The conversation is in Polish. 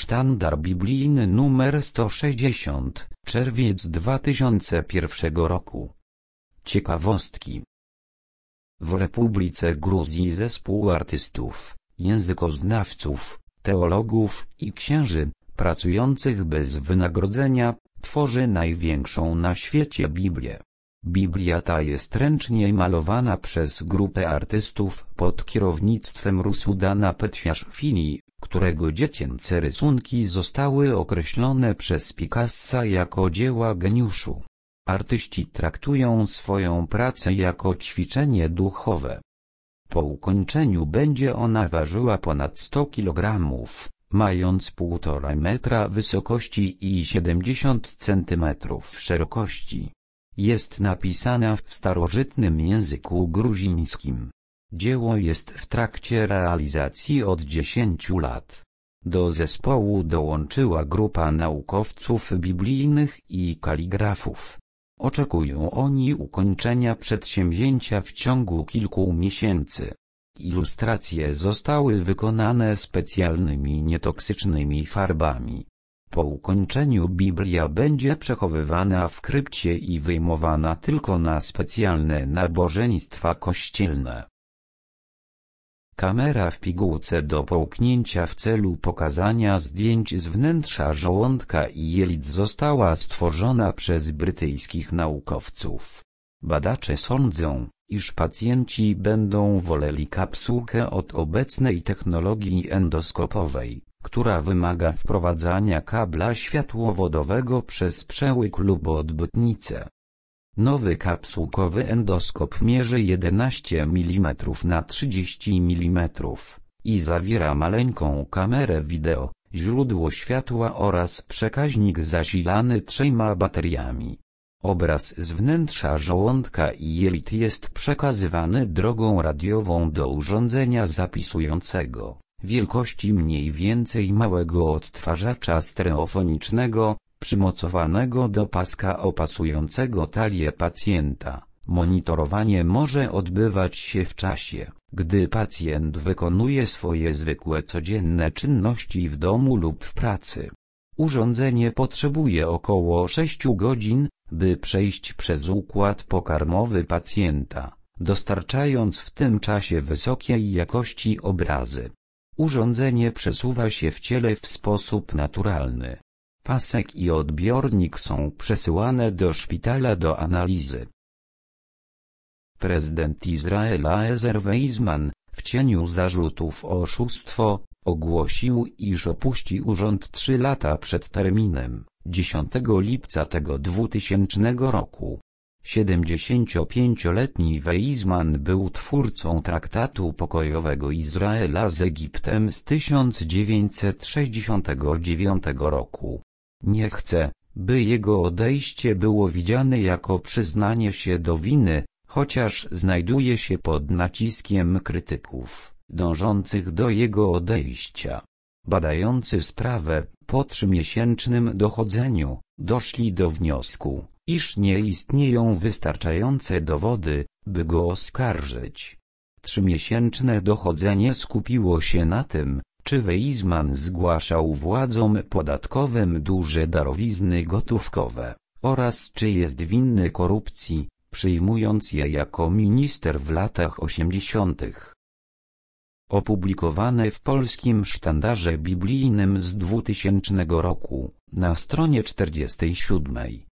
Sztandar biblijny nr 160, czerwiec 2001 roku. Ciekawostki. W Republice Gruzji zespół artystów, językoznawców, teologów i księży, pracujących bez wynagrodzenia, tworzy największą na świecie Biblię. Biblia ta jest ręcznie malowana przez grupę artystów pod kierownictwem Rusudana Petwiaszwili, którego dziecięce rysunki zostały określone przez Picassa jako dzieła geniuszu. Artyści traktują swoją pracę jako ćwiczenie duchowe. Po ukończeniu będzie ona ważyła ponad 100 kg, mając 1,5 metra wysokości i 70 cm szerokości. Jest napisana w starożytnym języku gruzińskim. Dzieło jest w trakcie realizacji od 10 lat. Do zespołu dołączyła grupa naukowców biblijnych i kaligrafów. Oczekują oni ukończenia przedsięwzięcia w ciągu kilku miesięcy. Ilustracje zostały wykonane specjalnymi nietoksycznymi farbami. Po ukończeniu Biblia będzie przechowywana w krypcie i wyjmowana tylko na specjalne nabożeństwa kościelne. Kamera w pigułce do połknięcia w celu pokazania zdjęć z wnętrza żołądka i jelit została stworzona przez brytyjskich naukowców. Badacze sądzą, iż pacjenci będą woleli kapsułkę od obecnej technologii endoskopowej, która wymaga wprowadzania kabla światłowodowego przez przełyk lub odbytnicę. Nowy kapsułkowy endoskop mierzy 11 mm na 30 mm i zawiera maleńką kamerę wideo, źródło światła oraz przekaźnik zasilany 3 bateriami. Obraz z wnętrza żołądka i jelit jest przekazywany drogą radiową do urządzenia zapisującego, wielkości mniej więcej małego odtwarzacza stereofonicznego, przymocowanego do paska opasującego talię pacjenta. Monitorowanie może odbywać się w czasie, gdy pacjent wykonuje swoje zwykłe codzienne czynności w domu lub w pracy. Urządzenie potrzebuje około 6 godzin, by przejść przez układ pokarmowy pacjenta, dostarczając w tym czasie wysokiej jakości obrazy. Urządzenie przesuwa się w ciele w sposób naturalny. Pasek i odbiornik są przesyłane do szpitala do analizy. Prezydent Izraela Ezer Weizman, w cieniu zarzutów o oszustwo, ogłosił, iż opuści urząd 3 lata przed terminem, 10 lipca tego 2000 roku. 75-letni Weizman był twórcą traktatu pokojowego Izraela z Egiptem z 1969 roku. Nie chce, by jego odejście było widziane jako przyznanie się do winy, chociaż znajduje się pod naciskiem krytyków, dążących do jego odejścia. Badający sprawę, po 3-miesięcznym dochodzeniu, doszli do wniosku, iż nie istnieją wystarczające dowody, by go oskarżyć. 3-miesięczne dochodzenie skupiło się na tym, czy Weizman zgłaszał władzom podatkowym duże darowizny gotówkowe, oraz czy jest winny korupcji, przyjmując je jako minister w latach 80. Opublikowane w polskim Sztandarze Biblijnym z 2000 roku, na stronie 47.